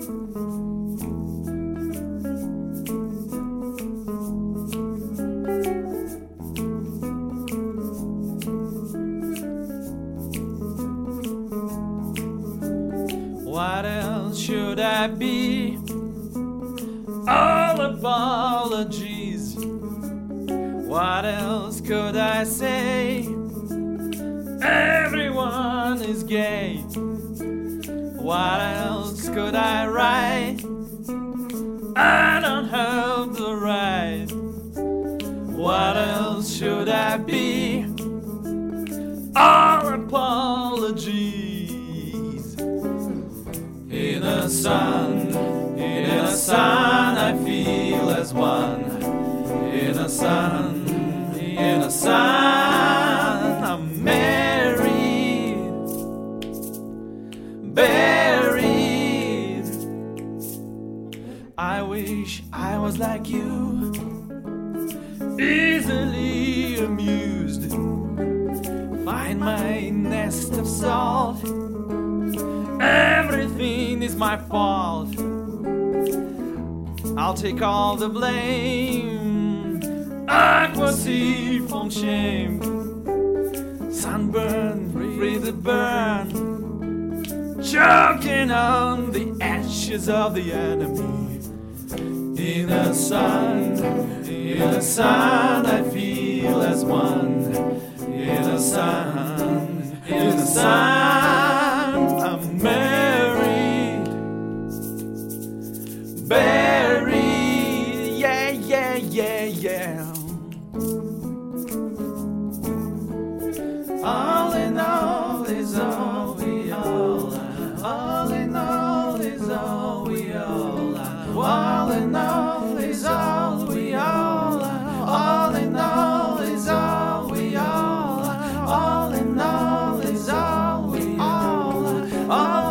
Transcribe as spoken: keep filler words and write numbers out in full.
What else should I be? All apologies. What else could I say? Everyone is gay. What else could I write? I don't have the right. What else should I be? All apologies. In the sun, in the sun, I feel as one. In the sun, in the sun, I'm married, buried. I wish I was like you, easily amused. Find my nest of salt. Everything is my fault. I'll take all the blame. Aqua sea from shame. Sunburn, breathe it burn. Choking on the ashes of the enemy. In the sun, in the sun, I feel as one. In the sun, in the sun, I'm married, buried, yeah, yeah, yeah, yeah. All in all is all we all are. All in all is all we all are. All in all is all we all are. All in all is all we all are. All in all is all we all are. All